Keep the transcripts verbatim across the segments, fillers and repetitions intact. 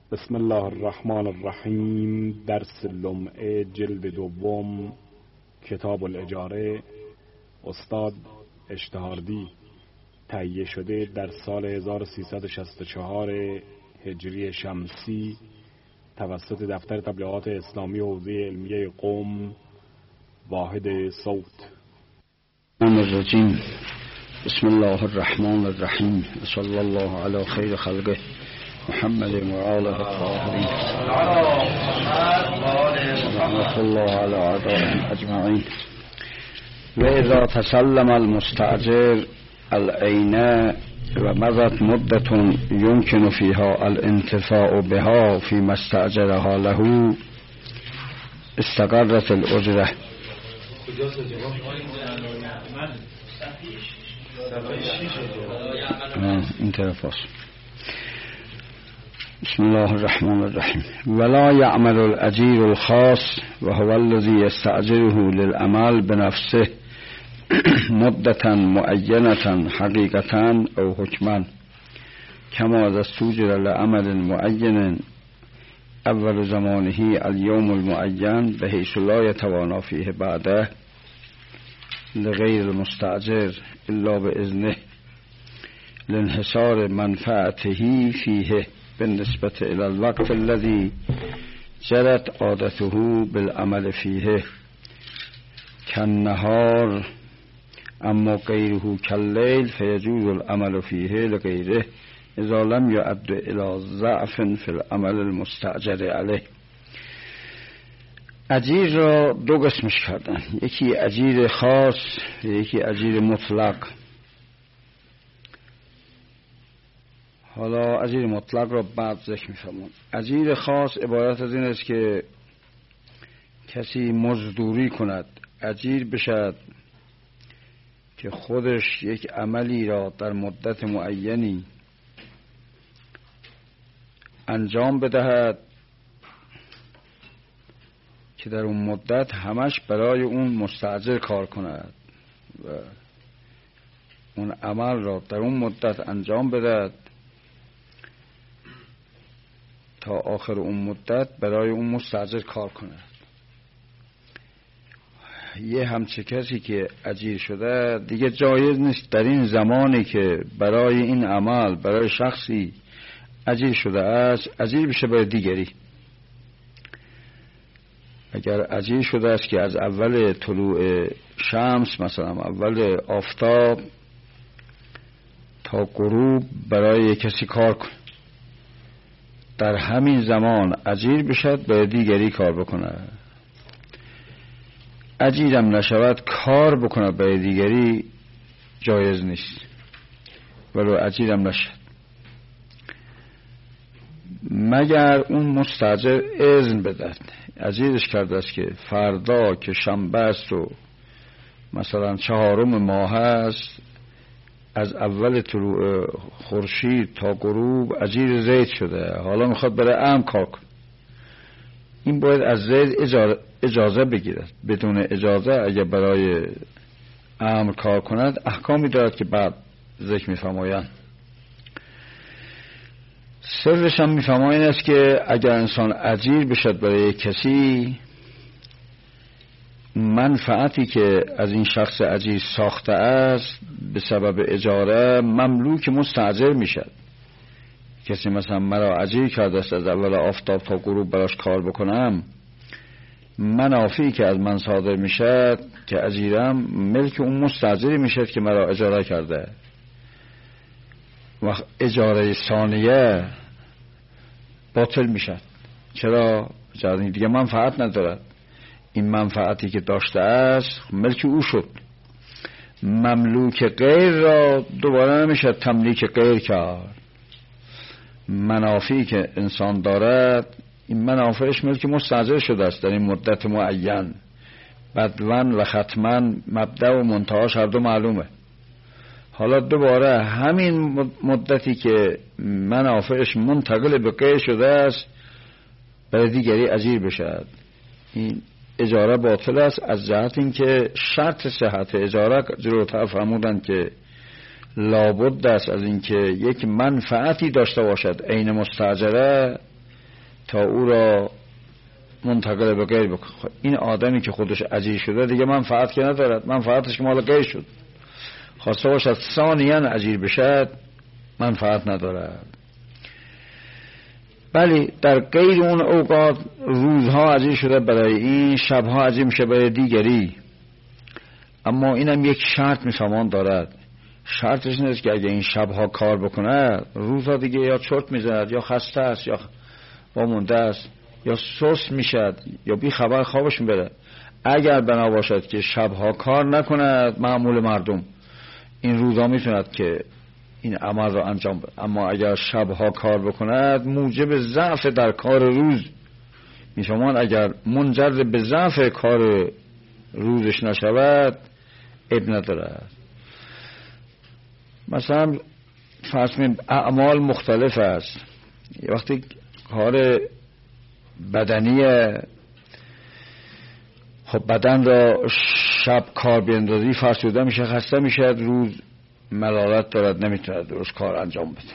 بسم الله الرحمن الرحیم. درس لمعه جلد دوم، کتاب الاجاره، استاد اشتهاردی، تهیه شده در سال هزار و سیصد و شصت و چهار هجری شمسی توسط دفتر تبلیغات اسلامی حوزه علمیه قم، واحد صوت. الرجیم. بسم الله الرحمن الرحیم. صلی الله علی خیر خلقه محمد و آله الطاهرین. رحمت الله علی اعدائهم اجمعین. و اذا تسلم المستأجر العین و مضت مدت یمکن فیها الانتفاع بها فيما استأجرها له استقرت الاجره. این طرف است. بسم الله الرحمن الرحیم. ولا يعمل الاجیر الخاص وهو الذي يستأجره للعمل بنفسه مدة معینة حقیقتا او حکما كما اذا استوجر لعمل معین اول زمانه اليوم المعین بحيث لا يتوانى فيه بعده لغير المستأجر الا باذنه لانحصار منفعته فيه بالنسبة الى الوقت الذي جرت عادته بالعمل فيه كالنهار اما غيره كالليل فيجوز العمل فيه لغيره اذا لم يؤد الى ضعف في العمل المستأجر عليه. اجیر را دو قسمش کردن، یکی اجیر خاص و یکی اجیر مطلق. حالا اجیر مطلق را بعد ذکر می‌فرمایم. اجیر خاص عبارت از این است که کسی مزدوری کند، اجیر بشد که خودش یک عملی را در مدت معینی انجام بدهد که در اون مدت همش برای اون مستأجر کار کند و اون عمل را در اون مدت انجام بدهد تا آخر اون مدت برای اون مستأجر کار کند. یه همچه کسی که اجیر شده دیگه جایز نیست در این زمانی که برای این عمل برای شخصی اجیر شده است اجیر بشه برای دیگری. اگر اجیر شده است که از اول طلوع شمس مثلا اول آفتاب تا غروب برای کسی کار کن، در همین زمان اجیر بشد برای دیگری کار بکنه. اجیرم نشود کار بکنه برای دیگری جایز نیست، ولو اجیرم نشد، مگر اون مستأجر اذن بدهد. اجیرش کرده است که فردا که شنبه است و مثلا چهارم ماه است، از اول طلوع خورشید تا غروب اجیر زید شده، حالا میخواد برای عام کار کنه، این باید از زید اجازه, اجازه بگیرد. بدون اجازه اگر برای عام کار کند احکامی دارد که بعد ذکر میفرمایند. سرش هم میفرمایند است که اگر انسان اجیر بشد برای کسی، منفعتی که از این شخص اجیر ساخته است به سبب اجاره مملوک مستأجر میشد. کسی مثلا مرا اجیر کرده است از اول آفتاب تا غروب براش کار بکنم، منافعی که از من صادر میشد که اجیرم ملک اون مستأجری میشد که مرا اجاره کرده. و اجاره ثانیه باطل میشد. چرا؟ اجاره دیگه منفعت ندارد. این منفعتی که داشته است ملک او شد. مملوک غیر را دوباره نمیشه تملیک غیر کرد. منافعی که انسان دارد این منافعش ملک مستأجر شده است در این مدت معین. بدون و ختما مبدأ و منتهاش هر دو معلومه. حالا دوباره همین مدتی که منافعش منتقل به غیر شده است برای دیگری اجیر بشد، این اجاره باطل است. از جهت این که شرط صحت اجاره جلوتر فرمودند که لابد است از این که یک منفعتی داشته باشد عین مستأجره تا او را منتقل به غیر بکنه. این آدمی که خودش اجیر شده دیگه منفعت که ندارد، منفعتش که مال غیر شد. خواسته باشد ثانیاً اجیر بشد منفعت ندارد. بلی در غیر اون اوقات روزها اجیر شده برای این، شبها اجیر میشه برای دیگری. اما اینم یک شرط میفهمان دارد. شرطش نیست که اگه این شبها کار بکنه روزها دیگه یا چرت میزند یا خسته است یا وامونده است یا سست میشد یا بی خبر خوابش میبره. اگر بنا باشد که شبها کار نکند معمول مردم، این روزها میتوند که این عمل را انجام بده. اما اگر شبها کار بکند موجب ضعف در کار روز میفهمان. اگر منجر به ضعف کار روزش نشود اب ندارد. مثلا فرض کنید اعمال مختلف است. وقتی کار بدنی، خب بدن را شب کار بیندازی فرسوده میشه، خسته میشه، روز ملالت دارد، نمیتونه درست کار انجام بده.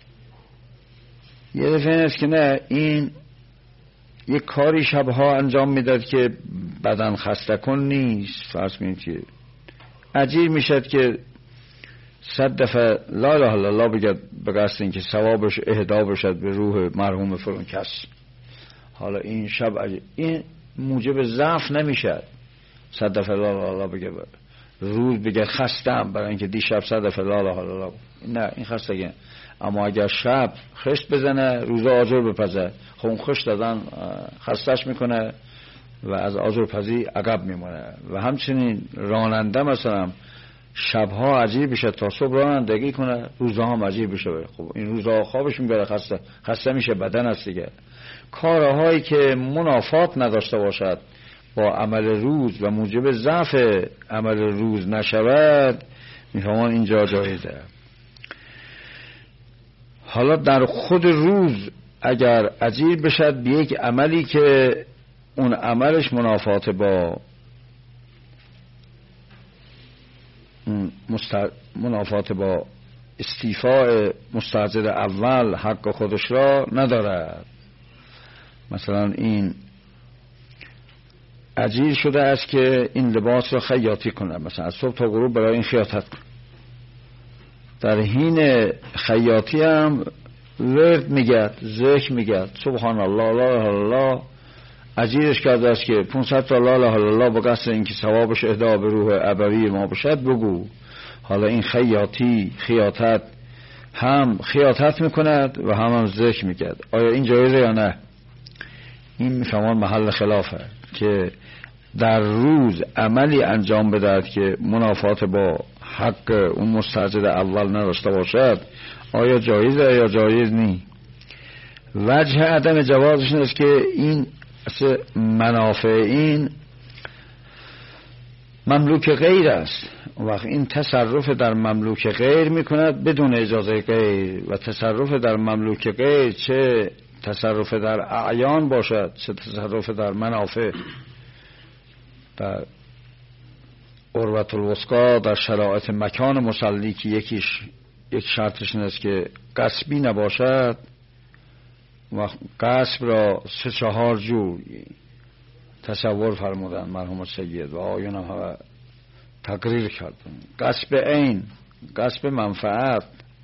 یه دفعه است که نه، این یک کاری شبها انجام میداد که بدن خسته کن نیست. فرض کنید که اجیر میشد که صد دفعه لا اله الا الله بگد به قصد این که ثوابش اهدا بشد به روح مرحوم فلان کس. حالا این شب اجیر، این موجب ضعف نمیشد. صد دفعه لا اله الا الله بگه روز بگه خستم برای اینکه دیشب صد دفعه لا اله الا الله، نه این خستگی. اما اگر شب خشت بزنه روزا آجر بپزه، خب اون خشت دادن خستش میکنه و از آجر پزی عقب میمونه. و همچنین راننده مثلا شبها عجیب بشه تا صبح رانندگی کنه، روزها هم عجیب بشه. خب این روزها خوابش میبره، خسته خسته میشه، بدن است دیگه. کارهایی که منافات نداشته باشد با عمل روز و موجب ضعف عمل روز نشود میفهمان اینجا جایزه. حالا در خود روز اگر اجیر بشد به یک عملی که اون عملش منافات با مست... منافات با استیفاء مستأجر اول حق خودش را ندارد. مثلا این اجیر شده است که این لباس را خیاطی کنه، مثلا از صبح تا غروب برای این خیاطت کنه. در حین خیاطی هم ورد میگد، ذکر میگد، سبحان الله لا اله الا الله. اجیرش کرده است که پانصد تا لا اله الا الله به قصد اینکه ثوابش اهدا به روح ابوی ما بشد بگو. حالا این خیاطی خیاطت هم خیاطت میکند و هم هم ذکر میگد. آیا این جایزه یا نه؟ این میفهمان محل خلافه که در روز عملی انجام بدهد که منافات با حق اون مستأجر اول نداشته باشد، آیا جایزه یا جایز نی؟ وجه عدم جوازش این است که این منافع این مملوک غیر است. وقت این تصرف در مملوک غیر میکند بدون اجازه غیر، و تصرف در مملوک غیر چه تصرف در اعیان باشد چه تصرف در منافع، در عروة الوثقی در شرایط مکان مصلی که یکیش یک شرطش این است که غصبی نباشد، و غصب را سه چهار جور تصور فرمودن مرحوم سید و آیون هم تقریر کردن. غصب عین، غصب منفعت،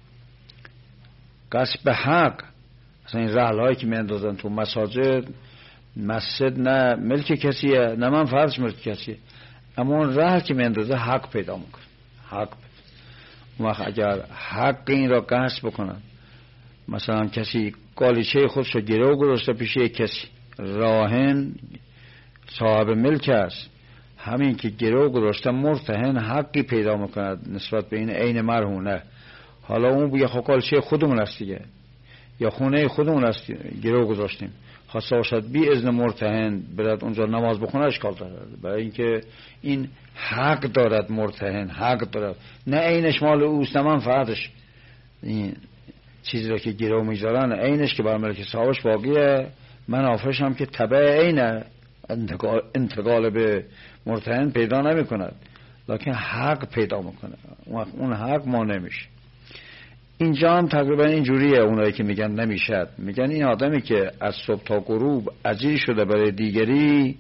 غصب حق. مثلا این رحل هایی که می اندازن تو مساجد، مسجد نه ملک کسیه نه منفعتش ملک کسیه، اما اون رحل که می اندازه حق پیدا میکنه. حق اون وقت اگر حق این را غصب بکنن، مثلا کسی قالیچه خودش رو گرو گذاشته پیش یک کسی، راهن صاحب ملک است، همین که گرو گذاشته مرتهن حقی پیدا میکند نسبت به این عین مرهونه. حالا اون بگه خب قالیچه خودمون است دیگه، یا خونه خودمون است گرو گذاشتیم، خواسته باشد بی اذن مرتهن برد اونجا نماز بخونه اشکال دارد، برای اینکه این حق دارد، مرتهن حق دارد، نه عینش مال اوست نه منفعتش. این چیزی را که گرو میذارن عینش که بر ملک صاحبش باقیه، منافعش هم که تبع عینه، انتقال, انتقال به مرتهن پیدا نمی کند، لکن حق پیدا میکنه. اون حق ما نمیشه. اینجا هم تقریبا اینجوریه. اونایی که میگن نمیشد، میگن این آدمی که از صبح تا غروب اجیر شده برای دیگری،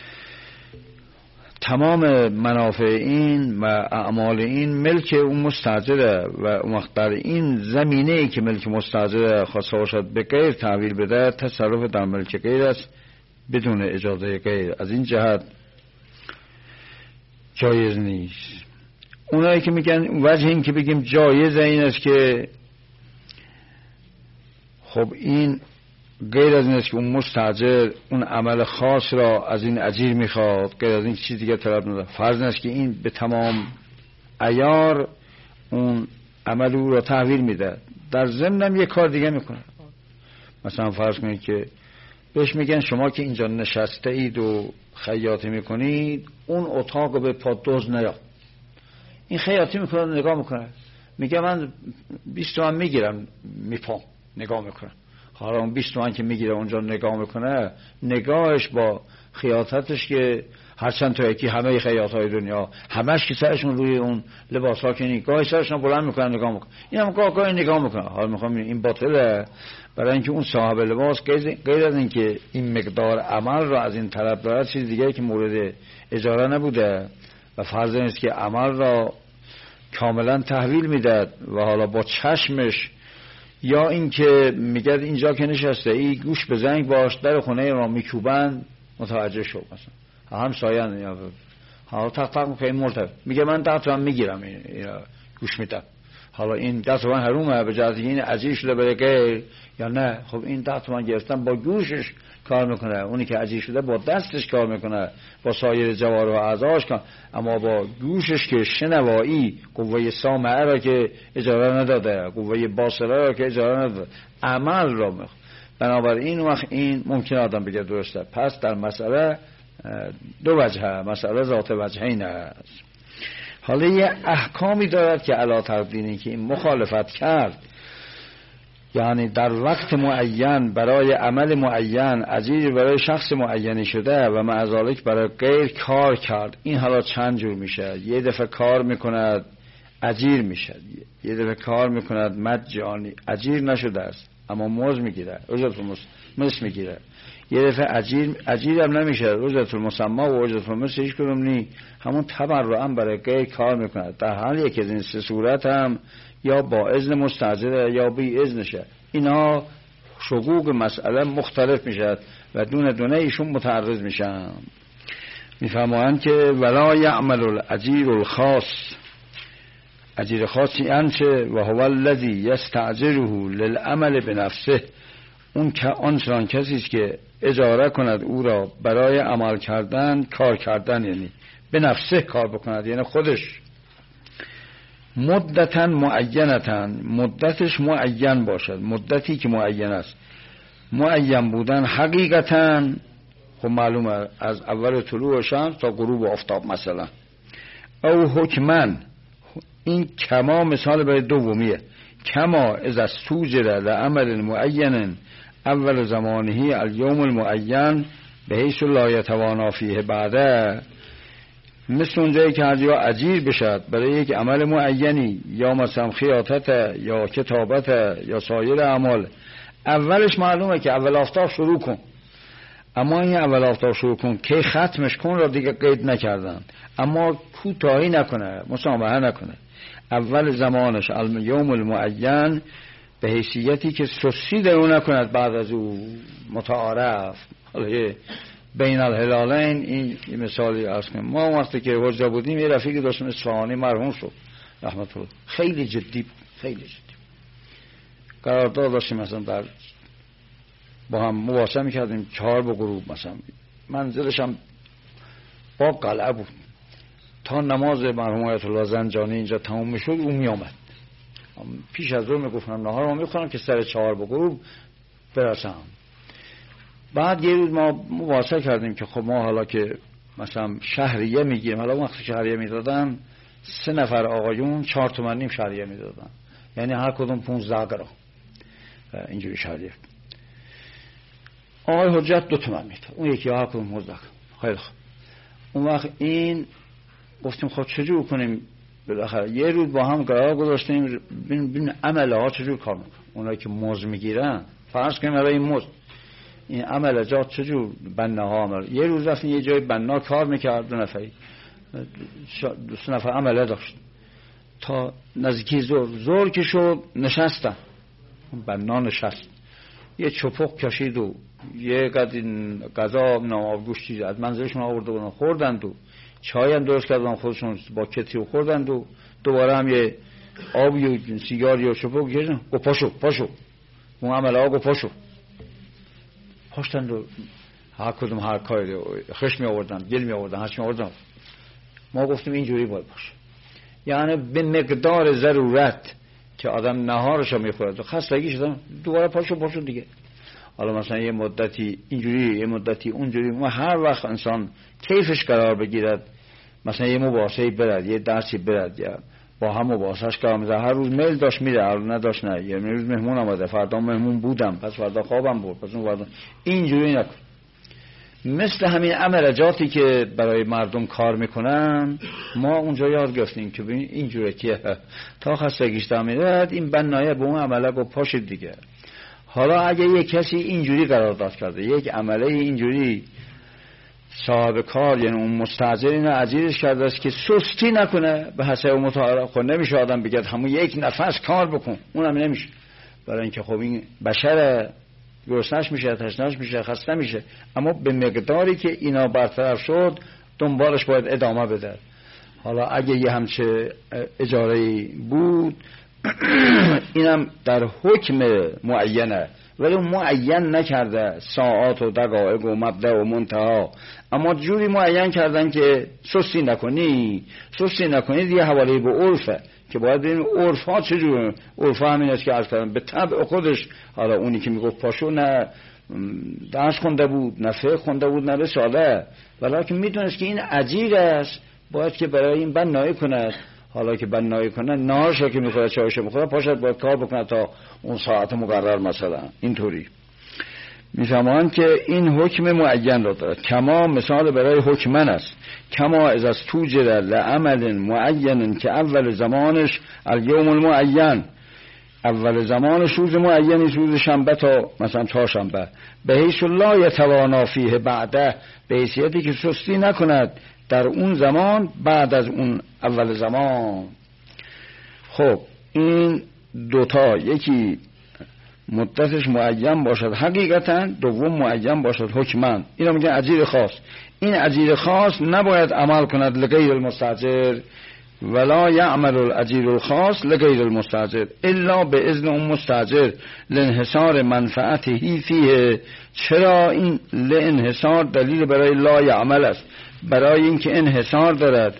تمام منافع این و اعمال این ملک اون مستاجره و اون وقت در این زمینه ای که ملک مستاجره خواسته باشد به غیر تحویل بده، تصرف در ملک غیر است بدون اجازه غیر. از این جهت جایز نیست. اونایی که میگن وجه این که بگیم جایز این است که خب این غیر از این است که اون مستاجر اون عمل خاص را از این اجیر میخواد، غیر از این چیز دیگه طلب نداره. فرض است که این به تمام عیار اون عمل او را تحویل میده، در ضمن هم یک کار دیگه میکنه. مثلا فرض کنید که بهش میگن شما که اینجا نشسته اید و خیاطی میکنید، اون اتاق به پا دوز نیا. این خیاطی میکنه، نگاه میکنه، میگه من بیست تومن میگیرم، میپام نگاه میکنه. حالا اون بیست تومن که میگیره اونجا نگاه میکنه، نگاهش با خیاطتش که هرچند تو یکی همه خیاطای دنیا همش که سرشون روی اون لباس ها کنی، گاهی سرشون بلند میکنن نگاه میکنن، این هم گاه گاهی نگاه میکنه. حالا میخوام این باطله، برای اینکه اون صاحب لباس غیر از اینکه این مقدار عمل را از این طلب دارد، چیز دیگه که مورد اجاره نبوده و فرض نیست که عمل را کاملا تحویل میداد و حالا با چشمش، یا اینکه میگه اینجا که نشسته ای گوش به زنگ باش، در خونه را میکوبن متوجه شو، مثلا هم سایان یا حالا تق تق میکنه مرتب، میگه من ده تومن میگیرم این گوش میدم. حالا این ده تومن حرومه به جهت این اجیر شده برای غیر یا نه؟ خب این ده تومن گرفتن با گوشش کار میکنه، اونی که اجیر شده با دستش کار میکنه، با سایر جوارح و اعضاش کار، اما با گوشش که شنوایی، قوه سامعه را که اجاره نداده، قوه باصره را که اجاره نداده، عمل را میخواد. بنابراین وقت این ممکن آدم بگه درسته. پس در مسئله دو وجهه، مسئله ذات وجهین است. حالا یه احکامی دارد که علا تقدیری که این مخالفت کرد، یعنی در وقت معین برای عمل معین اجیر برای شخص معینی شده و مع ذالک برای غیر کار کرد، این حالا چند جور میشه. یه دفعه کار میکند اجیر میشه، یه دفعه کار میکند مجانی اجیر نشده است اما موز میگیره، اجرت المثل میگیره. یه دفعه اجیر اجیر هم نمیشه، اجرت المسمى و اجرت المثل هیچ کدوم نی، همون تبرعا برای غیر کار میکند. در حال یکی از این سه صورت هم یا با اذن مستاجر یا بی اذنشه. اینا شقوق مسئله مختلف میشد و دونه دونه ایشون متعرض میشن. میفرمایند که ولا یعمل الاجیر الخاص، اجیر خاصی انچه و هو الذی یستأجره للعمل بنفسه، اون که آنچنان کسی است که اجاره کند او را برای عمل کردن، کار کردن، یعنی به نفسه کار بکند، یعنی خودش، مدتن معینتن، مدتش معین باشد، مدتی که معین است. معین بودن حقیقتاً خب معلومه از اول طلوع شمس تا غروب آفتاب مثلا. او حکمن، این کما مثال برای دومیه، کما از استوجر لعمل معین اول زمانه الیوم المعین به حیث لا یتوانا فیه بعده، مثل اونجایی که هر جا اجیر بشد برای یک عمل معینی، یا مثلا خیاطت یا کتابت یا سایر اعمال، اولش معلومه که اول آفتاب شروع کن، اما این اول آفتاب شروع کن که ختمش کن را دیگه قید نکردن، اما کوتاهی نکنه، مسامحه نکنه. اول زمانش الیوم المعین به حیثیتی که سستی در اون نکند، بعد از او متعارف. حالا بین الهلالین این مثالی عرض کنم. ما وقتی که حجا بودیم یه رفیقی داشتیم اصفهانی مرحوم شد رحمت الله، خیلی جدی بود، خیلی جدی قرارداد داشتیم، مثلا در با هم مواصله میکردیم چهار به غروب، مثلا منزلش هم با قلعه بود، تا نماز مرحوم آیت الله زنجانی اینجا تموم میشد اون میامد، پیش از رو میگفتم نهار رو میخورم که سر چهار به غروب برسم. بعد یه روز ما مواصله کردیم که خب ما حالا که مثلا شهریه میگیریم، حالا وقتی شهریه میدادن سه نفر آقایون چهار تومن نیم شهریه میدادن، یعنی هر کدوم پونزده گرم اینجوری شهریه. آقای حجت دو تومن میداد، اون یکی هر کدوم پونزده گرم. خیلی خوب، اون وقت این گفتیم خب چجور کنیم بالاخره یه روز با هم قرار گذاشتیم ببین ببین عمله ها چجور کار میکنن. اونایی که مزد میگیرن فرض کنیم برای این مزد این عملجات چجور بناها عمل. یه روز رفتیم یه جای بنا کار میکرد، دو نفری دو سه نفر عمله داشت تا نزدیکی زور زور که شد نشستن، بنا نشست، یه چپق کشید و یه قد غذا نام‌آبگوشتی از منزلشون آورده بودن خوردند و چای هم درست کردن خودشون با کتی و خوردند و دوباره هم یه آبی و سیگاری و چپق کشیدن. گفت پاشو پاشو اون عمله ها گفت پاشو پاشتند و هر کدوم هر کاری خشم می آوردن، گل می آوردن، هرچی می آوردن. ما گفتیم اینجوری باید باشه، یعنی به مقدار ضرورت که آدم نهارشو میخورد و خستگی شدن دوباره پاشو پاشو دیگه. حالا مثلا یه مدتی اینجوری یه مدتی اونجوری، ما هر وقت انسان کیفش قرار بگیرد، مثلا یه مباحثه‌ای برد، یه درسی برد، یا با هم مباحثه‌اش قرار میذاره، هر روز میل داشت میره، هر روز نداشت نه، یه روز مهمون آمده، فردا مهمون بودم، پس فردا خوابم بود، پس اون فردا اینجوری نکن. مثل همین عملجاتی که برای مردم کار میکنن ما اونجا یاد گرفتیم که ببین اینجوری که تا خستگیش میرد این بنایه به اون عمله گفت پاشید دیگه. حالا اگه یک کسی اینجوری قرارداد کرده، یک عمله اینجوری صاحب کار یعنی اون مستاجر اینو اجیرش کرده است که سستی نکنه به حسب متعارف، خود نمیشه آدم بگه همون یک نفس کار بکن، اونم نمیشه، برای اینکه خب این بشر گرسنش میشه، تشنه‌اش میشه، خسته میشه، اما به مقداری که اینا برطرف شد دنبالش باید ادامه بده. حالا اگه یه همچه اجاره‌ای بود اینم در حکم معینه، ولی معین نکرده ساعات و دقایق و مبدأ و منتها، اما جوری معین کردن که سستی نکنی سستی نکنی دیگه حواله به عرفه که باید ببینیم عرف ها چجوره. عرف ها همین است که عرض کردم به طبع خودش. حالا اونی که میگفت پاشو نه درس خونده بود، نه فقه خونده بود، نه رساله، ولی که میدونست که این اجیر است باید که برای این بنایی کند. حالا که بنایی کنه نهارشو که میخوره چایشو میخوره پاشد باید کار بکنه تا اون ساعت مقرر مثلا اینطوری. میفهمند که این حکم معین را دارد. کما مثال برای حکمن است، کما از از توجر لعمل معین که اول زمانش الیوم المعین، اول زمانش روز معینی روز شنبه تا مثلا چهارشنبه، به حیث لا یتوانا فیه بعده، به حیثیتی که سستی نکند در اون زمان بعد از اون اول زمان. خب این دوتا، یکی مدتش معین باشد حقیقتا، دوم معین باشد حکمن، اینا میگن اجیر خاص. این اجیر خاص نباید عمل کند لغیر المستاجر، ولا یعمل الاجیر الخاص لغیر المستاجر الا به اذن اون مستاجر لانحصار منفعته فیه. چرا این لانحصار دلیل برای لا یعمل است؟ برای اینکه انحصار دارد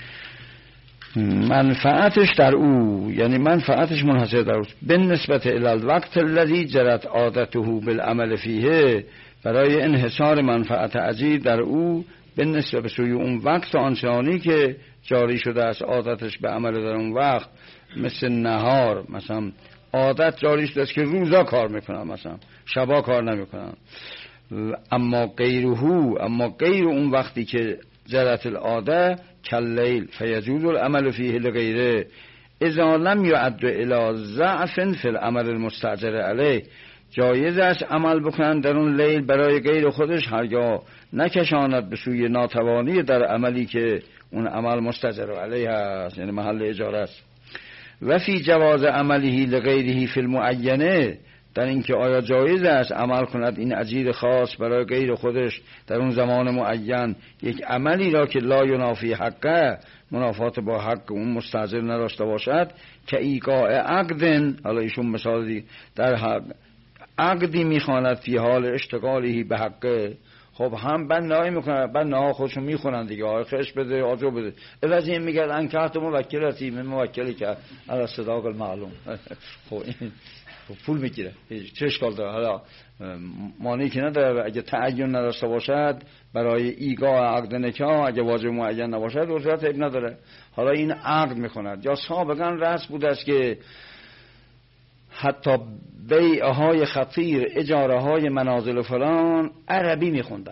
منفعتش در او، یعنی منفعتش منحصر در او به نسبت الی الوقت الذی جرت عادته بالعمل فیه، برای انحصار منفعت اجیر در او به نسبت به سوی اون وقت آنچنانی که جاری شده است عادتش به عمل در اون وقت، مثل نهار مثلا عادت جاری شده است که روزا کار میکنن، مثلا شبا کار نمیکنن. اما غیره، اما غیر اون وقتی که جرت العاده کاللیل فیجوز العمل فیه لغیره اذا لم یعد الی ضعف فی العمل المستاجر علیه، جایز است عمل بکنن در اون لیل برای غیر خودش هرگاه نکشاند به سوی ناتوانی در عملی که اون عمل مستاجر علیه است، یعنی محل اجاره است. و فی جواز عمله لغیره فی المعینه، در اینکه آیا جایز است عمل کند این اجیر خاص برای غیر خودش در اون زمان معین یک عملی را که لا ینافی حقه، منافات با حق اون مستاجر نداشته باشد، که ایقاع عقدن، حالا ایشون مثال دی در حق عقدی میخواند فی حال اشتغالی به حقه. خب هم بنایی میکنن، بناها خودشون میخونن دیگه، آقای خش بده آجو بده، از این میگرد انکهت موکلتی من موکلی که علی صداق المعلوم خب این پول میگیره، چه اشکال داره؟ حالا مانعی که نداره اگه تعین نداشته باشد برای ایقاع عقد نکاح، اگه واجب معین نباشد اجرت عیب نداره. حالا این عقد میخوند. یا سابقا رسم بوده است که حتی بیعهای خطیر، اجاره های منازل فلان عربی میخوندن،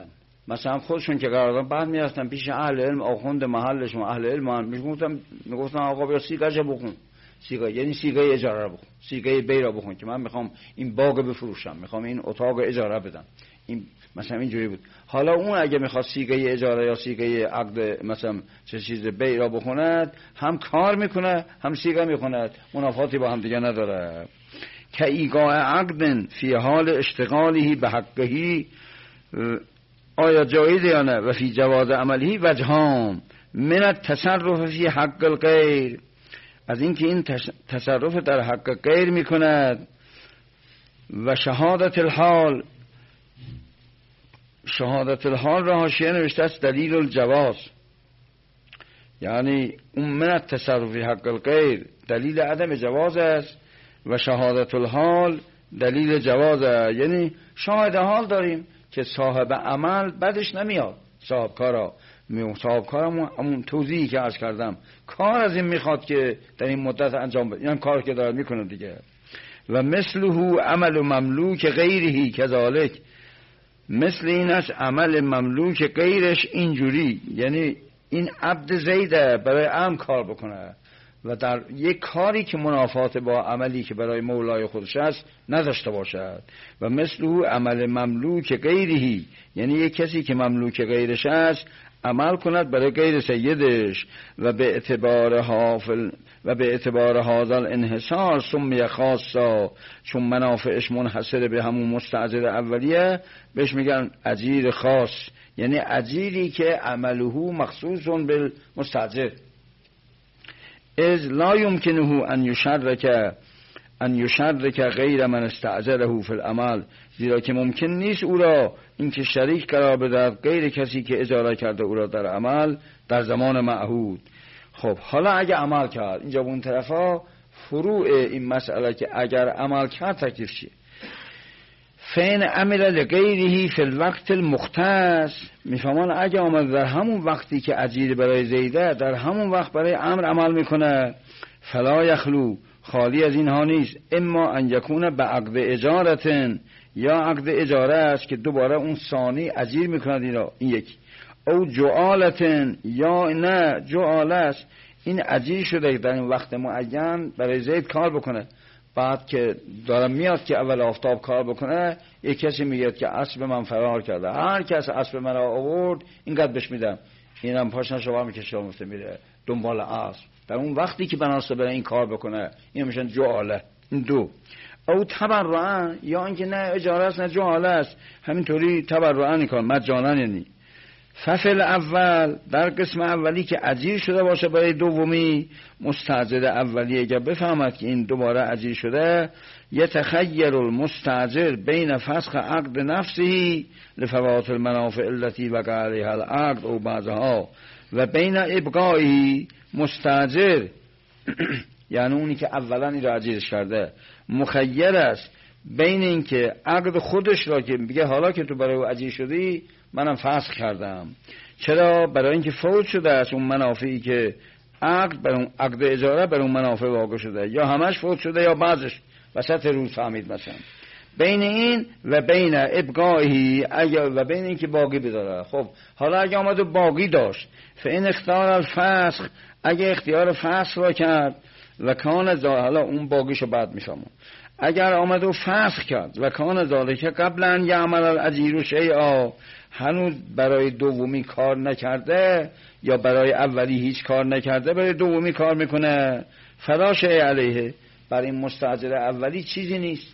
مثلا خودشون که قرارداد بعد میرفتن پیش اهل علم، آخوند محلشون اهل علم هم میگفتن میگفتن آقا بیا سیگارش بخون، سیگار یعنی سیگار اجاره رو بخون، سیگار بی رو بخون که من میخوام این باغ بفروشم، میخوام این اتاق اجاره بدم. این مثلا اینجوری بود. حالا اون اگه میخواد سیگار اجاره یا سیگار عقد مثلا چه چیز بی را بخوند، هم کار میکنه هم سیگار میخوند، منافاتی با هم دیگه نداره. که ایقاع عقد فی حال اشتغالی به حقهی، آیا جایز یا نه؟ و فی جواز عملی وجهان من التصرف فی حق الغیر، از اینکه این تصرف در حق غیر میکند. و شهادت الحال، شهادت الحال را حاشیه نوشته است دلیل الجواز، یعنی اون من التصرف فی حق الغیر دلیل عدم جواز است و شهادت الحال دلیل جواز است. یعنی شاهد حال داریم که صاحب عمل بدش نمیاد، صاحب کارا صاحب کارم همون توضیحی که عرض کردم کار از این میخواد که در این مدت انجام بده، یعنی کار که داره میکنه دیگه. و مثله عمل مملوک غیره کذالک، مثل این است عمل مملوک غیرش اینجوری، یعنی این عبد زیده برای عام کار بکنه و در یک کاری که منافات با عملی که برای مولای خودش است نداشته باشد. و مثل عمل مملوک غیره، یعنی یک کسی که مملوک غیرش است عمل کند برای غیر سیدش. و به اعتبار حافل و به اعتبار هذا الانحصار سمی خاصا، چون منافعش منحصر به همون مستأجر اولیه بهش میگن اجیر خاص، یعنی اجیری که عمله مخصوص بالمستأجر. از لا یمکنه ان یشرک ان یشرک غیر من استأجره فی العمل، زیرا که ممکن نیست او را اینکه شریک قرار بدهد غیر کسی که اجاره کرده او را در عمل در زمان معهود. خب حالا اگه عمل کرد، اینجا اون طرفا فروع این مسئله که اگر عمل کرد تکلیف چیه؟ فین عمل لغیره فی الوقت المختص، میفهمان اگه آمد در همون وقتی که اجیر برای زیده در همون وقت برای امر عمل میکنه، فلا یخلو، خالی از اینها نیست. اما ان یکونه به عقد اجارتن، یا عقد اجاره است که دوباره اون ثانی اجیر میکند این را، این یکی. او جعالتن، یا نه جعاله است، این اجیر شده در این وقت معین برای زید کار بکنه، بعد که دارم میاد که اول آفتاب کار بکنه یک کسی میگه که اسب من فرار کرده، هر کس اسب من را آورد اینقدر بهش میدم، اینم پاشن شما میکشه مفته میره دنبال اسب در اون وقتی که بناسته برای این کار بکنه، این میشن جعاله. این دو. او تبرعا، یا اینکه نه اجاره است نه جعاله است، همینطوری تبرعا میکنه مجانا. یعنی فصل اول در قسم اولی که اجیر شده باشه برای دومی، مستأجر اولی اگر بفهمد که این دوباره اجیر شده، یتخیر المستأجر بین فسخ عقد نفسه لفوات المنافع التي وقع عليها العقد او بعضها و بین ابقائه، مستأجر یعنی اونی که اولا این را اجیرش کرده مخیر است بین این که عقد خودش را که بگه حالا که تو برای او اجیر شدی منم فسخ کردم. چرا؟ برای اینکه فوت شده است اون منافعی که عقد بر اون عقد اجاره بر اون منافع واقع شده، یا همش فوت شده یا بعضش وسط روز فهمید مثلا. بین این و بین ابقائه، اگر و بین این که باقی بداره. خب حالا اگه آمد و باقی داشت، فإن اختار الفسخ، اگه اختیار فسخ را کرد و کان ذا، حالا اون باقیشو بعد میفهمم، اگر آمد و فسخ کرد و کان ذالک قبل ان یعمل الاجیر شیئا، هنوز برای دومی کار نکرده یا برای اولی هیچ کار نکرده، برای دومی کار میکنه، فلا شیء علیه، برای این مستأجر اولی چیزی نیست،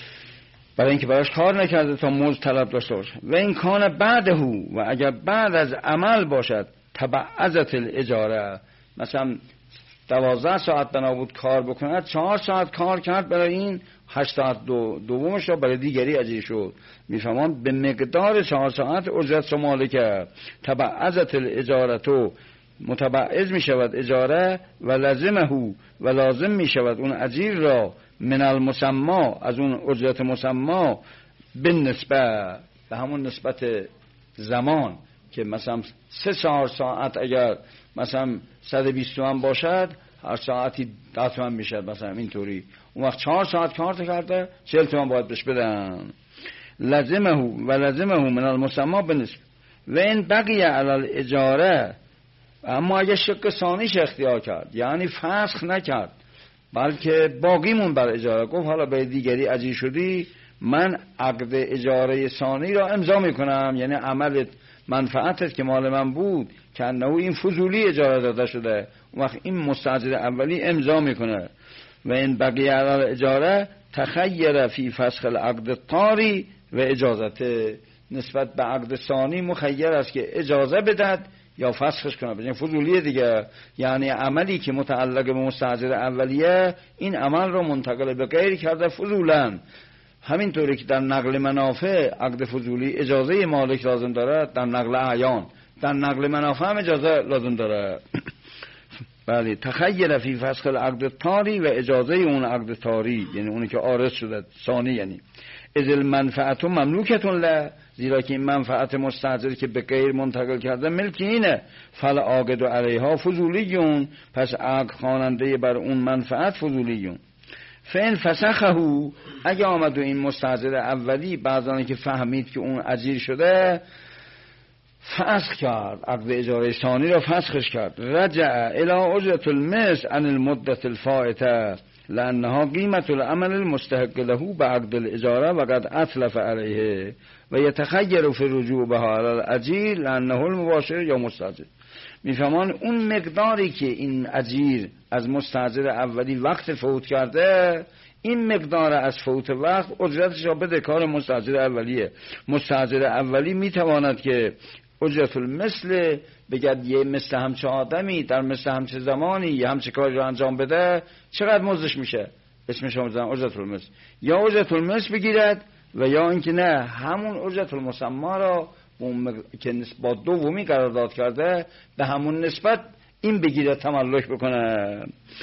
برای اینکه براش کار نکرده تا مزد طلب داشته باشه. و این کان بعده، و اگر بعد از عمل باشد تبعضت الاجاره، مثلا دوازده ساعت بنا بود کار بکند، چهار ساعت کار کرد برای این، هشت ساعت دو دومش رو برای دیگری اجیر شد، میفهمم به مقدار چهار ساعت اجرت شمال کرد. تبعضت الاجارتو، متبعض می شود اجاره، و لازمه و لازم می شود اون اجیر را من المسما، از اون اجرت مسما، بالنسبه به همون نسبت زمان که مثلا سه چهار ساعت اگر مثلا صد و بیست تومن باشد، هر ساعتی ده تومن میشد مثلا اینطوری، اون وقت چهار ساعت کار کرده چهل تومن باید بهش بدن. لازمه و لازمه من المسما بالنسبه و این بقیه علال اجاره، اما اگه شق ثانیش اختیار کرد یعنی فسخ نکرد بلکه باقیمون بر اجاره، گفت حالا به دیگری اجیر شدی من عقد اجاره ثانی را امضا میکنم، یعنی عمل منفعتت که مال من بود که انه این فضولی اجاره داده شده، اون وقت این مستاجر اولی امضا میکنه. و این بقیه علال اجاره تخیر فی فسخ العقد الطاری و اجازته، نسبت به عقد ثانی مخیر است که اجازه بدهد یا فسخش کنه، بجن فضولیه دیگه، یعنی عملی که متعلق به مستاجر اولیه این عمل رو منتقل به غیر کرده فضولا. همینطوری که در نقل منافع عقد فضولی اجازه مالک لازم داره، در نقل اعیان در نقل منافع هم اجازه لازم داره. بله، تخیر فی فسخ العقد طاری و اجازه اون عقد طاری، یعنی اونی که عارض شده ثانی، یعنی از المنفعت مملوکتون له، زیرا که این منفعت مستاجر که به غیر منتقل کرده ملک اینه، فل عاقد علیها فضولیون، پس عقد خواننده بر اون منفعت فضولیون. فین فسخه، اگه آمد و این مستاجر اولی بعضانی که فهمید که اون اجیر شده فسخ کرد، عقد اجاره ثانی را فسخش کرد، رجع الى اجرة المثل عن المدة الفائته لانها قیمت العمل المستحق له بعقد الاجاره و قد اتلف علیه و یتخیر فی الرجوع بها علی الاجیر لانه المباشر یا مستاجر. میفهمان اون مقداری که این اجیر از مستاجر اولی وقت فوت کرده، این مقدار از فوت وقت اجرتش را بده کار مستاجر اولیه. مستاجر اولی میتواند که اجرت المثل بگد یه مثل همچه آدمی در مثل همچه زمانی یه همچه کاری رو انجام بده چقدر مزدش میشه، اسمش هم بزن اجرت المثل، یا اجرت المثل بگیرد و یا اینکه نه همون اجرت المسمى را که با دومی قرارداد کرده به همون نسبت این بگیره تملک بکنه.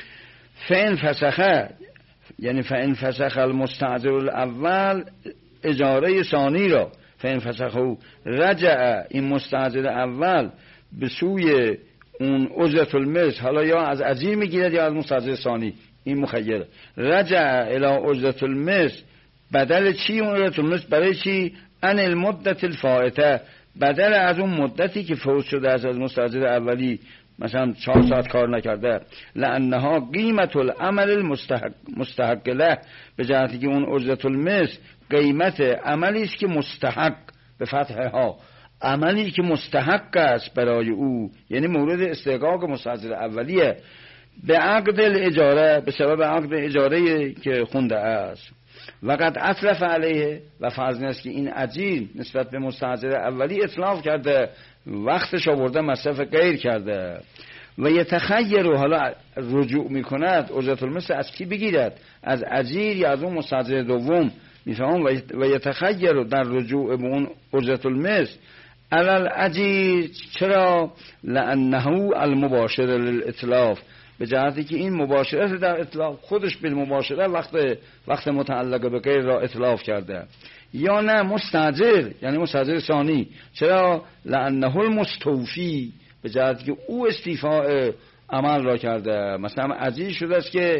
فین فسخه، یعنی فین فسخ المستاجر الاول اجاره ثانی را، فین فسخه رجع این مستاجر اول به سوی اون اجرت المثل، حالا یا از اجیر میگیرد یا از مستاجر ثانی، این مخیره. رجع الی اجرت المثل، بدل چی اون اجرت المثل؟ برای چی؟ ان المدت الفائته، بدل از اون مدتی که فوت شده از از مستاجر اولی، مثلا چهار ساعت کار نکرده، لانها قیمت العمل المستحق مستحق له، به جهتی که اون اجرت المثل قیمت عملی است که مستحق به فتح ها، عملی که مستحق است برای او، یعنی مورد استحقاق مستاجر اولیه، به عقد الاجاره، به سبب عقد اجاره که خونده است. وقت اتلف علیه، و فرض است که این اجیر نسبت به مستاجر اولی اتلاف کرده، وقتش آورده مصرف غیر کرده. و یتخیر، حالا رجوع میکند اجرت المثل از کی بگیرد؟ از اجیر یا از اون مستاجر دوم؟ میفهمم. و یتخیر در رجوع به اون اجرت المثل علل اجیر، چرا؟ لانه المباشر للاتلاف، به جهتی که این مباشرت در اطلاف، خودش به مباشرت وقت وقت متعلق به غیر را اطلاف کرده. یا نه مستاجر، یعنی مستاجر ثانی، چرا؟ لانه المستوفی، به جهتی که او استیفاء عمل را کرده. مثلا اجیر شده است که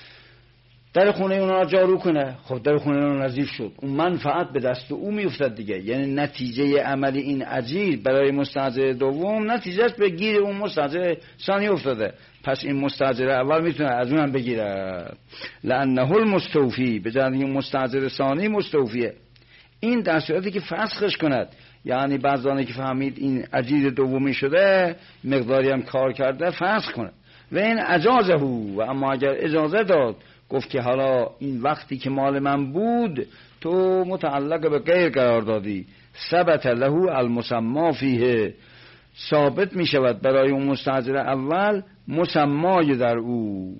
در خونه اونا را جارو کنه، خب در خونه اونا نظیف شد، اون منفعت به دست او میافتد دیگه، یعنی نتیجه عمل این اجیر برای مستاجر دوم نتیجهش به گیر اون مستاجر ثانی افتاده، پس این مستاجر اول میتونه از اونم بگیره. لانه المستوفی، به جای اینکه مستاجر ثانی مستوفیه، این در صورتی که فسخش کند، یعنی بعضانی که فهمید این اجیر دومی شده مقداری هم کار کرده فسخ کنه. و این اجازه هو، و اما اگر اجازه داد گفت که حالا این وقتی که مال من بود تو متعلق به غیر قرار دادی، ثبت له المسمى فیه، ثابت می شود برای اون مستاجر اول مسمای در او،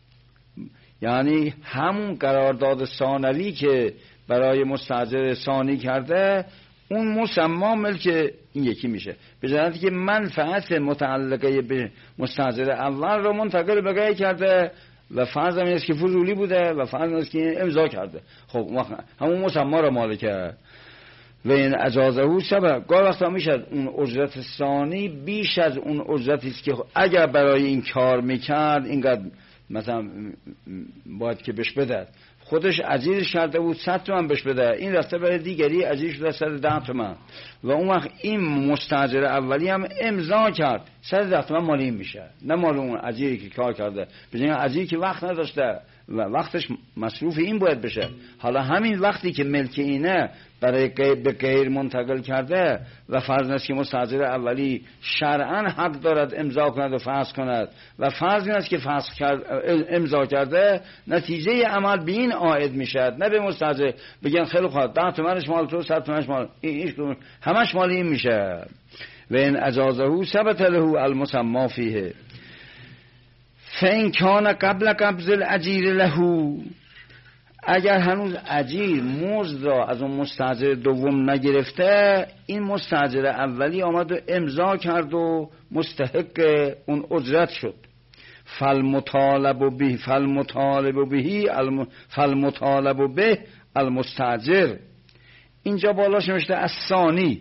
یعنی همون قرارداد ثانوی که برای مستاجر ثانی کرده اون مسما ملک این یکی میشه، به جهتی که منفعت متعلقه به مستاجر اول رو منتقل به غیر کرده و فرض است که فضولی بوده و فرض است که امضا کرده، خب همون مسما رو مالکه. و این اجازه او سبب گاه وقتا میشد اون اجرت ثانی بیش از اون اجرتی است که اگر برای این کار میکرد اینقدر مثلا باید که بهش بده، خودش اجیرش کرده بود صد تومن بهش بده، این رفته برای دیگری اجیر شده صد و ده تومن و اون وقت این مستاجر اولی هم امضا کرد صد و ده تومن مال این میشه، نه مال اون اجیری که کار کرده. ببین اجیری که وقت نداشته و وقتش مصروف این باید بشه، حالا همین وقتی که ملک اینه برای به غیر منتقل کرده و فرض است که مستاجر اولی شرعاً حق دارد امضا کند و فسخ کند و فرض این است که فسخ کرد امضا کرده، نتیجه عمل به این عائد میشد، نه به مستاجر بگن خیلی خوب ده تومنش مال تو، صد تومنش مال این، همش مال این میشه. و این اجازه ثبت له المسمى فیه فین کان قبل قبض الاجیر له، اگر هنوز اجیر مزد را از اون مستاجر دوم نگرفته، این مستاجر اولی آمد و امضا کرد و مستحق اون اجرت شد. فالمطالب به فالمطالب به الم فالمطالب به المستاجر، اینجا بالاش نوشته الثانی،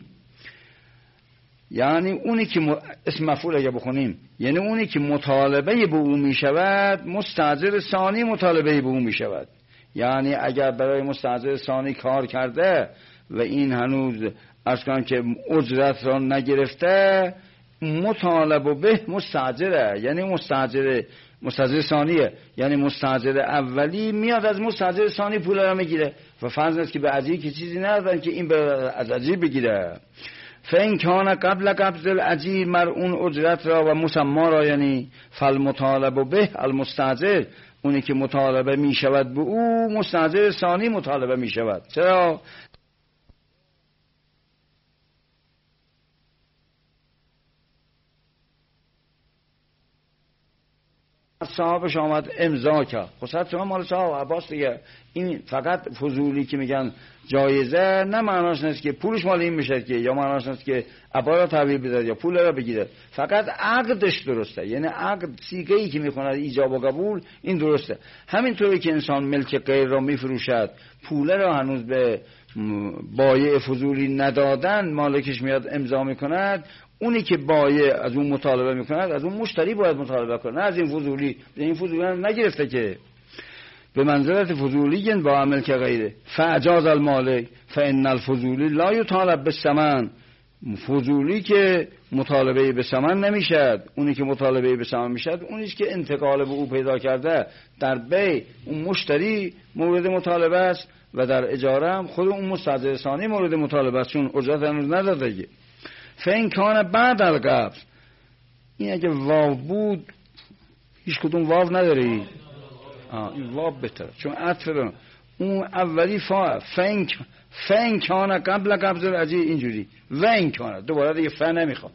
یعنی اونی که م... اسم مفعول اگه بخونیم یعنی اونی که مطالبه به او می شود، مستاجر ثانی مطالبه به او می شود. یعنی اگر برای مستاجر ثانی کار کرده و این هنوز عرض کنم که اجرت را نگرفته، مطالب به مستاجره، یعنی مستاجر مستاجر ثانیه، یعنی مستاجر اولی میاد از مستاجر ثانی پول را میگیره و فرض است که به اجیر که چیزی ندادن که این از اجیر بگیره. فین کان قبل قبض الاجیر مر اون اجرت را و مسما را، یعنی فالمطالب به المستاجر، اونی که مطالبه می شود به او مستاجر ثانی مطالبه می شود. چرا؟ صاحبش آمد امضا کرد، خب صد تومن مال صاحب عباس دیگه. این فقط فضولی که میگن جایزه، نه معناش نیست که پولش مال این میشه که، یا معناش نیست که عبا را تحویل بده یا پول را بگیره، فقط عقدش درسته، یعنی عقد سیغه ای که میخونه ایجاب و قبول این درسته. همینطوری که انسان ملک غیر را میفروشد، پول را هنوز به بایع فضولی ندادن مالکش میاد امضا میکند، اونی که بایع از اون مطالبه میکند از اون مشتری باید مطالبه کنه، نه از این فضولی. این فضولی هم نگرفته که به منزلت فضولی با عمل که غیره. فاجاز المالک فان الفضولی لا یطالب بالثمن، فضولی که مطالبه به ثمن نمیشد، اونی که مطالبه به ثمن میشد اونیش که انتقال به او پیدا کرده در بیع، اون مشتری مورد مطالبه است و در اجاره هم خود اون مستاجر ثانی مورد مطالبه است، چون اجرت هنوز نداده. فین کان بعد القبض، این اگه واو بود هیچ کدوم واو نداره، آه این واو بهتره چون عطف به اون اولی فا فین فین کان قبل قبض الاجیر، اینجوری وین کان دوباره دیگه ف نمیخواد.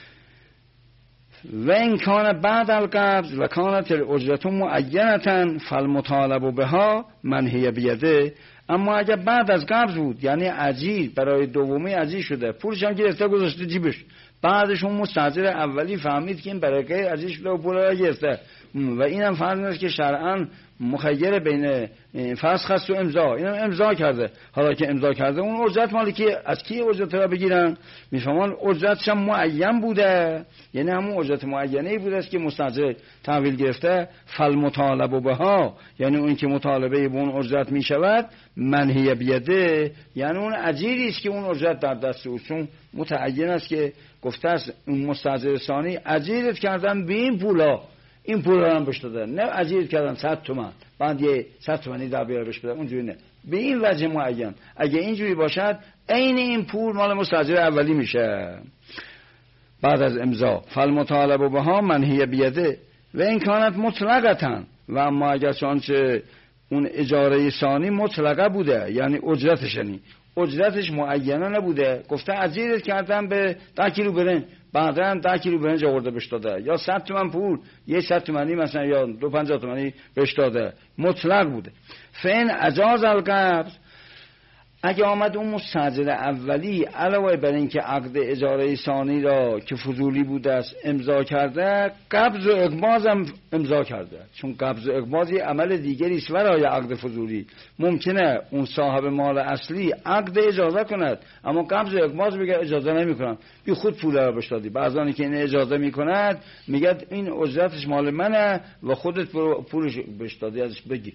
وین کان بعد القبض و کانت الاجرت معینه فالمطالب بها منهی بیده، اما اگر بعد از قبض بود، یعنی اجیر برای دومی اجیر شده، پولش هم گرفته گذاشته جیبش، بعدش اون مستاجر اولی فهمید که این برای که اجیر شده و پول را گرفته و اینم فرض است که شرعاً مخیر بین فسخ است و امضا، اینم امضا کرده. حالا که امضا کرده اون اجرت مالی که از کی اجرت را بگیرن؟ میفهمن اجرتش هم معین بوده، یعنی همون اجرت معینه‌ای بوده است که مستاجر تحویل گرفته. فالمطالب بها، یعنی اون که مطالبه به اون اجرت میشود، منهی بیده، یعنی اون اجیری است که اون اجرت در دست اوست، چون متعین است که گفته است اون مستاجر ثانی اجیرت کردن به این پولا، این پول را هم بهش دادن، نه اجیر کردن صد تومن بعد یه صد تومنی در بیاره بهش بدن، اونجوری نه، به این وجه معین. اگه اینجوری باشد عین این پول مال مستاجر اولی میشه بعد از امضا. فالمطالب بها منهی بیده و این کانت مطلقتن، و اما اگر چانچه اون اجاره ثانی مطلقه بوده، یعنی اجرتش یعنی اجرتش معینه نبوده، گفته اجیرت کردن به ده کیلو برنج، بعدا هم ده کیلو برنج آورده بهش داده، یا صد تومن پول، یه صد تومنی مثلا یا دو پنجاه تومنی بهش داده، مطلق بوده. فین اجاز القبض، اگه آمد اون مستاجر اولی علاوه بر این که عقد اجاره ثانی را که فضولی بوده است امضا کرده، قبض و اغماض هم امضا کرده، چون قبض و اغماض یه عمل دیگری است ورای عقد فضولی. ممکنه اون صاحب مال اصلی عقد اجازه کند اما قبض و اغماض بگه اجازه نمیکنم، بی خود پول را بهش دادی، بعضانی که این اجازه میکند میگه این اجرتش مال منه و خودت پولش بهش دادی ازش بگی،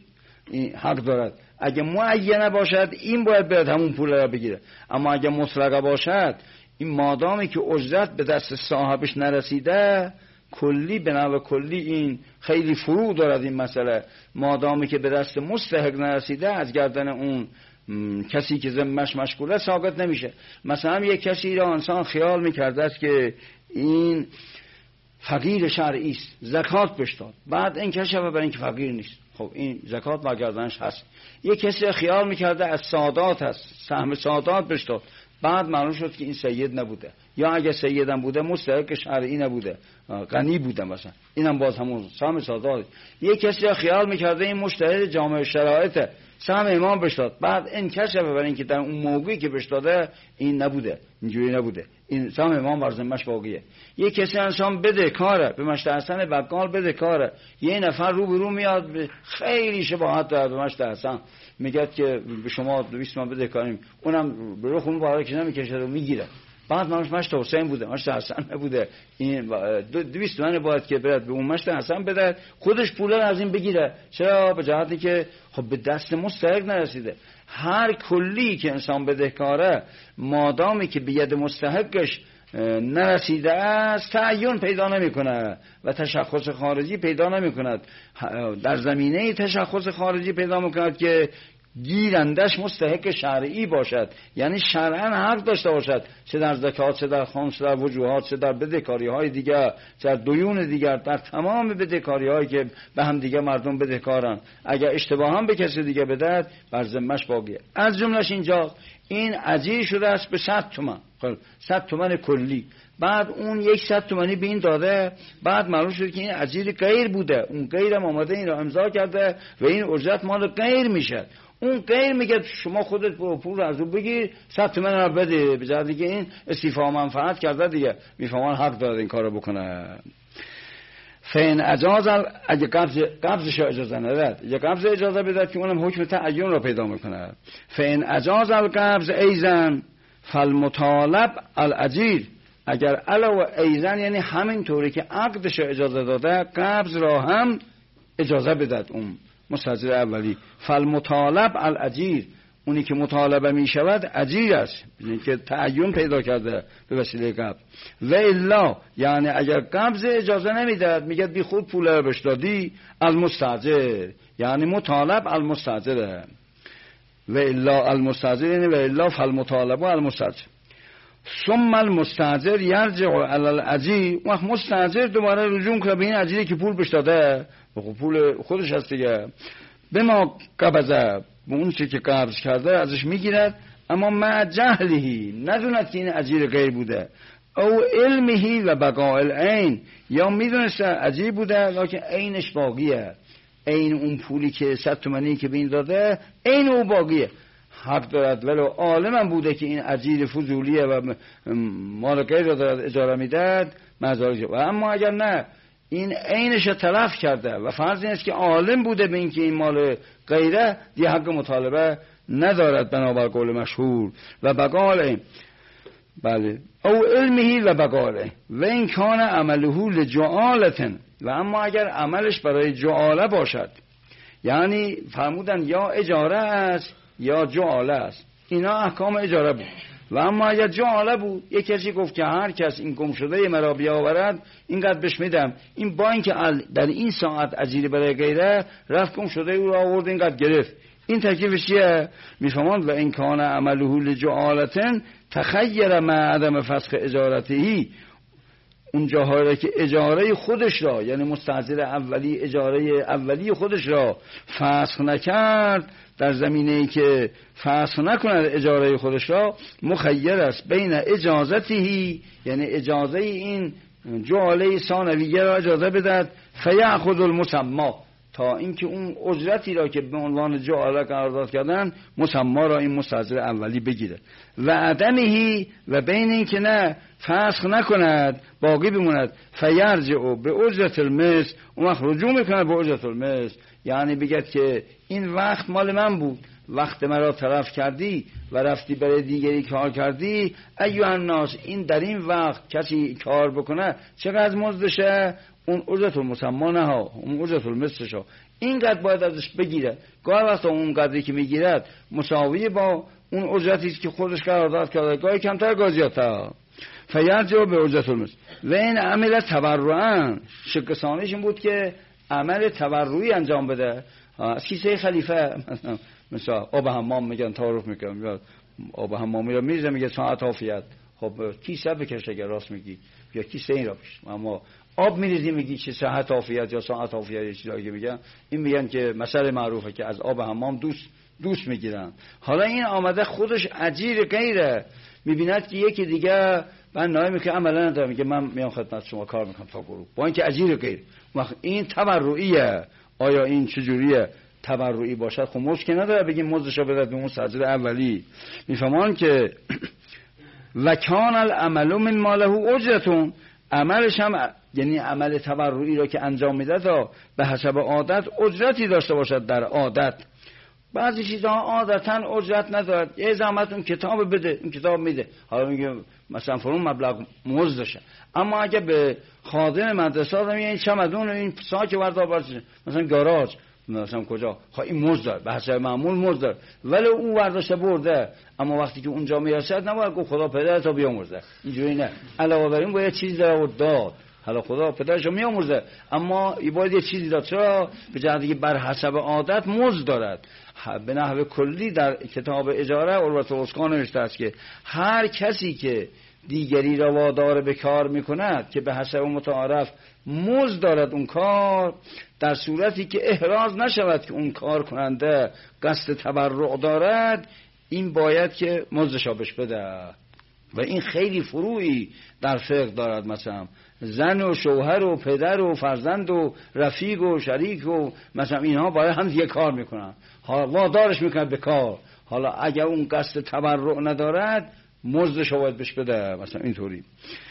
این حق دارد. اگه معینه باشد این باید بیاد همون پول را بگیره، اما اگه مطلقه باشد این مادامی که اجرت به دست صاحبش نرسیده کلی به نوع کلی این خیلی فرو دارد این مسئله. مادامی که به دست مستحق نرسیده از گردن اون کسی که ذمه‌اش مشغوله ساقط نمیشه. مثلا یک کسی را انسان خیال میکرده است که این فقیر شرعی است، زکات بهش داد، بعد این کشف برای اینکه فقیر نیست، خب این زکات بر گردنش هست. یک کسی را خیال میکرده از سادات هست، سهم سادات بهش داد، بعد معلوم شد که این سید نبوده، یا اگه سیدم بوده مستحق شرعی نبوده، غنی بوده مثلا، اینم باز همون سهم سادات. یک کسی را خیال میکرده این مجتهد جامع شرایطه، سهم امام بهش داد، بعد این کشف برای اینکه در اون موقعی که بهش داده این نبوده، اینجوری نبوده، این سهم امام بر ذمه‌اش باقیه. یک کسی انسان بده کاره، به مشت حسن بقال بده کاره، یه نفر رو به رو میاد خیلی شباهت داره به مشت حسن، میگه که به شما دویست تومن بده کاریم، اونم به رو خون باره که نمیکشه رو میگیره، بعد منش مشت حسین بوده، مشت حسن نبوده، این دویست تومن باید که برد به اون مشت حسن بده، خودش پول از این بگیره. چرا؟ به جهتی که خب به دست مستحق نرسیده. هر کلی که انسان بدهکاره مادامی که به ید مستحقش نرسیده است تعین پیدا نمی کنه و تشخص خارجی پیدا نمی کند. در زمینه تشخص خارجی پیدا می کند که گیرندش مستحق شرعی باشد، یعنی شرعاً حق داشته باشد، چه در زکات، چه در خمس، چه در وجوهات، چه در بدهکاری های دیگر، چه در دیون دیگر، در تمام بدهکاری هایی که به هم دیگه مردم بدهکارن، اگر اشتباه هم به کسی دیگه بدهد بر ذمه‌اش باقیه. از جملهش اینجا این اجیر شده است به صد تومن، صد تومن کلی، بعد اون یک صد تومانی به این داده، بعد معلوم شد که این اجیر غیر بوده، اون غیرم آمده این را امضا کرده و این اجرت مال غیر میشه. اون غیر میگه شما خودت پول از اون بگیر، صد تومن را بده، به جای دیگه این استیفا منفعت کرده دیگه، میفهمان حق داره این کارو بکنه. فین اجاز اگه قبض قبضش اجازه نداد، یا قبض اجازه بده که اونم حکم تعین را پیدا میکنه. فین اجاز القبض ایزن فالمطالب الاجیر، اگر علاوه ایزن یعنی همین طوری که عقدش اجازه داده قبض را هم اجازه بدد اون مستاجر اولی، فالمطالب الاجیر، اونی که مطالبه می شود اجیر است، یعنی که تعین پیدا کرده به وسیله قبض. و الا یعنی اگر قبض اجازه نمیداد، میگه بی خود پول رو بهش دادی، المستاجر یعنی مطالب المستاجر، و الا المستاجر یعنی و الا فالمطالب المستاجر. ثم المستاجر یرجع علی الاجیر، وقت مستاجر دوباره رجوع کنه به این اجیری که پول بهش داده، پول خودش هست دیگه، به ما قبضه، به اون چی که قبض کرده ازش میگیرد، اما مع جهلهی، ندوند که این اجیر غیر بوده، او علمهی و بقاء العین، یا میدونسته اجیر بوده لیکن عینش باقیه، عین اون پولی که صد تومانی که به این داده عین او باقیه، حق دارد، ولو عالمم بوده که این اجیر فضولیه و مال غیر را دارد اجاره میداد مزارش. و اما اگر نه این عینش تلف کرده و فرض این است که عالم بوده به این که این مال غیره، دیگه حق مطالبه ندارد بنابر قول مشهور. و بقال بله او علمهی و بقاله و این کان عمله لجعالتن، و اما اگر عملش برای جعاله باشد، یعنی فرمودن یا اجاره است یا جعاله است، اینا احکام اجاره بود. و اما اگر جعاله بود، یک کسی گفت که هر کس این گم شده مرا بیاورد اینقدر بهش میدم، این با اینکه در این ساعت اجیر برای غیره رفت گم شده او را آورد اینقدر گرفت، این تکلیفش چیه؟ میفهمند و این کان عمله لجعالتن تخیر مع عدم فسخ اجارتهی، اون جاهایی که اجاره خودش را، یعنی مستاجر اولی اجاره اولی خودش را فسخ نکرد، در زمینه‌ای که فسخ نکند اجاره خودش را، مخیر است بین اجازتهی، یعنی اجازه این جعاله ثانویه را اجازه بدهد، فیأخذ المسمی، تا اینکه اون اجرتی را که به عنوان جعاله قرارداد کردن مسمی را این مستاجر اولی بگیره، و عدمهی، و بین این که نه فسخ نکند باقی بماند، فیرجع به اجرت المثل، اون وقت رجوع میکنه به اجرت المثل، یعنی بگد که این وقت مال من بود، وقت مرا تلف کردی و رفتی برای دیگری کار کردی، ایها الناس، این در این وقت کسی کار بکنه چقدر مزدشه؟ اون اجرت المسمى نه ها، اون اجرت المثلش ها، اینقدر باید ازش بگیره. گاهی وقتا اون قدری که میگیرد مساوی با اون اجرتی که خودش قرارداد کرده، گاهی کمتر گاهی زیادتر. فیرجع به اجرت المثل و این عمل تبرعا، شکسانش این بود که عمل تبرعی انجام بده. از کیسه خلیفه مثلا آب حمام میگن، تعارف میکنم، آب حمامی رو میریزه میگه ساعت عافیت. خب کیسه بکشه اگه راست میگی، یا کیسه این را بکش. اما آب میریزی میگی چه ساعت عافیت یا ساعت عافیت یا چیزایی میگن، این میگن که مسئله معروفه که از آب حمام دوست دوست میگیرن. حالا این آمده خودش اجیر غیره، میبیند که یکی دیگه من نامی که عملا نداره، میگه من میام خدمت شما کار میکنم تا گروه، با اینکه اجیر غیر. وقت این تبرعیه. آیا این چجوریه تبرعی باشد؟ خب مزد که نداره بگیم مزدشو بدهد به اون سجده اولی. میفهمان که و کان العمل من ما له اجرتون، عملش هم یعنی عمل تبرعی را که انجام میده تا به حسب عادت اجرتی داشته باشد. در عادت بعضی چیزها عادتا اجرت ندارد. یه زحمت اون کتاب بده، اون کتاب میده، حالا میگه مثلا فرون مبلغ مزدشه. اما اگه به خادم مدرسه دادم این چمدون و این ساک وردار برسه مثلا گاراژ مثلا کجا، خب این مزد داره، به حسب معمول مزد داره، ولی اون ورداشته برده. اما وقتی که اونجا میرسد نباید گفت خدا پدرتو بیامرزه، اینجوری نه. علاوه بر این باید چیزی داره داد، حالا خدا پدرشو میامرزه اما باید یه چیزی داد. چرا؟ به جهتی که بر حسب عادت مزد دارد. به نحو کلی در کتاب اجاره عروة الوثقی نوشته است که هر کسی که دیگری را وادار به کار میکند که به حسب متعارف مزد دارد اون کار، در صورتی که احراز نشود که اون کار کننده قصد تبرع دارد، این باید که مزدش را بهش بده. و این خیلی فروعی در فقه دارد. مثلا زن و شوهر و پدر و فرزند و رفیق و شریک و مثلا اینها باید هم دیگه کار میکنن، حالا وادارش میکنن به کار. حالا اگر اون قصد تبرع ندارد مزدش باید بهش بده. مثلا اینطوری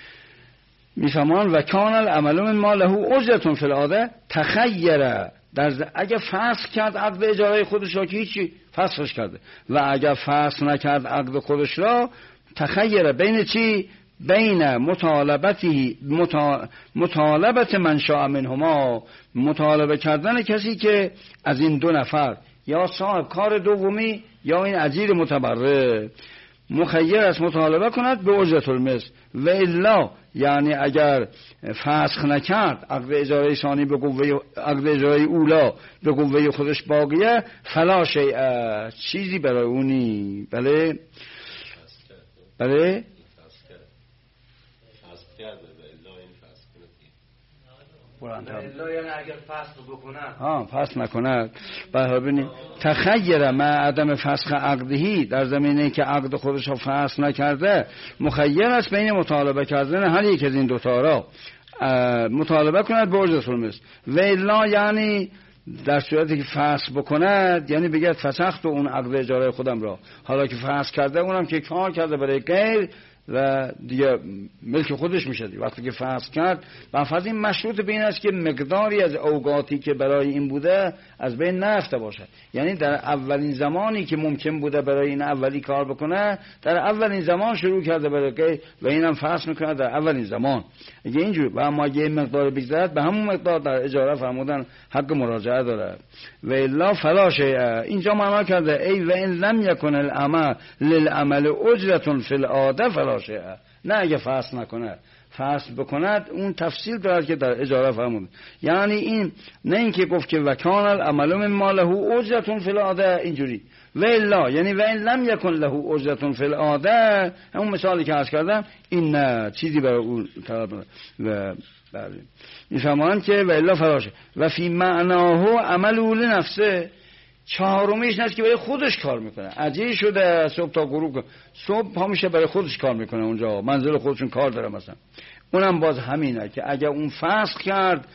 میفهمان و کان العمل من ما له اجرتون فی العاده تخیره، در اگه فسخ کرد عقد اجاره خودش را که هیچی فسخش کرده، و اگر فسخ نکرد عقد خودش را تخیره بین چی؟ بین مطالبتی مطا... مطالبت من شاء منهما، مطالبه کردن کسی که از این دو نفر یا صاحب کار دومی یا این اجیر متبرع مخیر است مطالبه کند به اجرت المثل. و الا یعنی اگر فسخ نکرد عقد اجاره ثانی به قوه عقد اجاره اولا به قوه خودش باقیه، فلا شیء، چیزی برای اونی. بله بله الا یعنی اگر فسخ بکند، ها فسخ نکند. برای ببینید تخیر ما عدم فسخ عقدهی، در زمینه که عقد خودش رو فسخ نکرده مخیر است بین مطالبه کردن هر یک از این دو تا را مطالبه کند به اجرت المثل. و الا یعنی در صورتی که فسخ بکند یعنی بگه فسخت اون عقد اجاره خودم را، حالا که فسخ کرده اونم که کار کرده برای غیر و دیگه ملک خودش میشه. وقتی که فسخ کرد بنابراین این مشروط به این است که مقداری از اوقاتی که برای این بوده از بین نرفته باشد. یعنی در اولین زمانی که ممکن بوده برای این اولی کار بکنه، در اولین زمان شروع کرده برای که و اینم فسخ میکنه در اولین زمان. اگه اینجوری و اما اگه مقدار بگذرد به همون مقدار در اجاره فرمودن حق مراجعه داره. و الا فلا شیء، اینجا معنا کرده ای و ان لم یکن العمل للعمل اجرة فی العاده فلا شیء، نه اگه فسخ نکنه. فسخ بکند اون تفصیل دارد که در اجاره فرمود. یعنی این نه اینکه گفت که وکان العمل من ما له اجرة فی العاده اینجوری، و الا یعنی و ان لم یکن له اجرة فی العاده، همون مثالی که عرض کردم، این نه چیزی برای اون طلب و بله میفهمان که و الا فراشه. و فی معناه عمله لنفسه، چهارمیش نست که برای خودش کار میکنه. اجیر شده صبح تا غروب، صبح همیشه برای خودش کار میکنه، اونجا منزل خودشون کار داره مثلا. اونم باز همینه که اگه اون فسخ کرد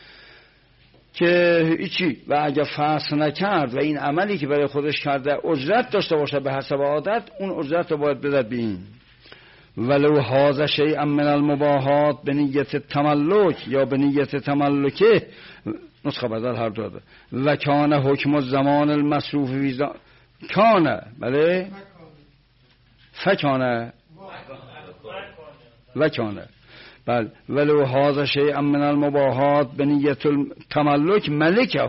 که هیچی و اگه فسخ نکرد و این عملی که برای خودش کرده اجرت داشته باشه به حسب عادت، اون اجرت رو باید بده به این. ولو هذا شیء من المباحات به نیت تملک یا به نیت تملکه، نسخه بدل هر دو ده. و کان حکم الزمان المصروف ویزا کانه بله فکانه و کانه بل ولو هذا شیء من المباحات به نیت التملک ملکه،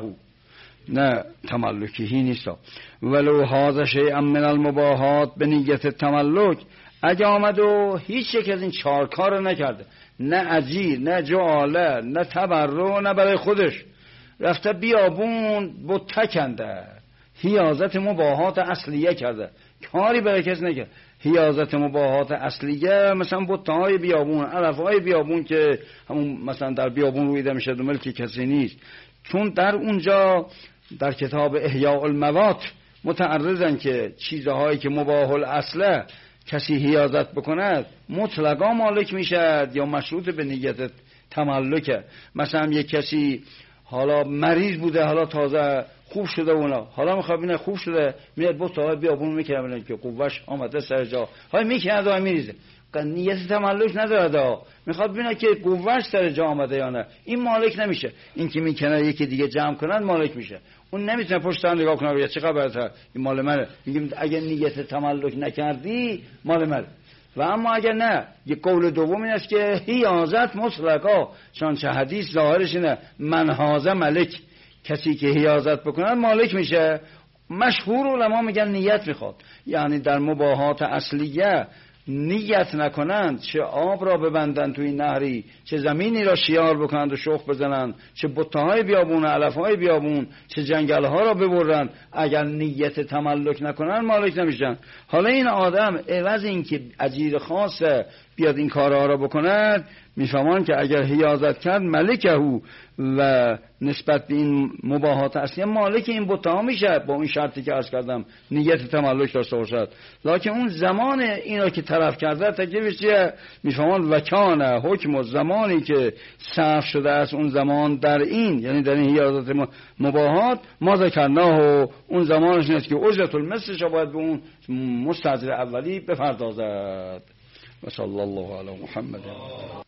نه تملکی نیست. ولو هذا شیء من المباحات به نیت تملک، اگه آمد و هیچ یک از این چهار کار رو نکرده، نه اجیر، نه جعاله، نه تبرع، نه برای خودش، رفته بیابون بت کنده، حیازت مباحات اصلیه کرده، کاری برای کس نکرد. حیازت مباحات اصلیه مثلا بت‌های بیابون، علف‌های بیابون که همون مثلا در بیابون رویده میشه و ملک کسی نیست، چون در اونجا در کتاب احیاء الموات متعرضن که چیزهایی که مباح الاصله کسی حیازت بکند مطلقا مالک میشد یا مشروط به نیت تملکه. مثلا یک کسی حالا مریض بوده، حالا تازه خوب شده، اونا حالا میخواد ببینه خوب شده، میاد بوتا بیابون میکنه که قوش آمده سر جا، های میکنه و میریزه، نیت تملک نداره، میخواد ببینه که قوش سر جا آمده یا نه، این مالک نمیشه. این که میکنه یکی دیگه جمع کنن مالک میشه، اون نمیتونه پشت سر نگاه کنه بگه چه خبره، این مال منه. میگیم اگه نیت تملک نکردی مال منه. و اما اگر نه، یک قول دوم این است که حیازت مطلقا، چون حدیث ظاهرش اینه من هازه ملک، کسی که حیازت بکنه مالک میشه. مشهور علما میگن نیت میخواد، یعنی در مباحات اصلیه نیت نکنند، چه آب را ببندند توی نهری، چه زمینی را شیار بکنند و شخ بزنند، چه بتهای بیابون، علفهای بیابون، چه جنگلها را ببرند، اگر نیت تملک نکنند مالک نمیشن. حالا این آدم عوض این که اجیر خاصه بیاد این کارها را بکند، میفهمان که اگر حیازت کرد ملکه و نسبت به این مباحات اصلی مالک این بتها میشه، با این شرطی که عرض کردم نیت تملک داشته باشد. لکن اون زمان اینا که طرف کرده تکلیفش چیه؟ میفهمان وکانه حکم و زمانی که صرف شده است اون زمان در این، یعنی در این حیازت مباحات ما ذکرناه، و اون زمانش نیست که اجرت المثلش باید به اون مستأجر اولی بپردازد. و صلی الله علی محمد.